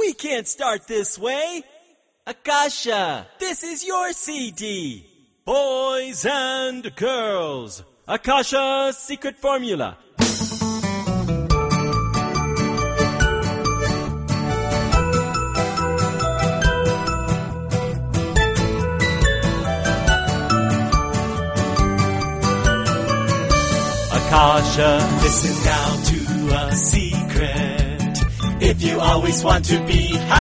We can't start this way. Akasha, this is your CD. Boys and girls, Akasha's secret formula. Akasha, listen now to a secret. If you always want to be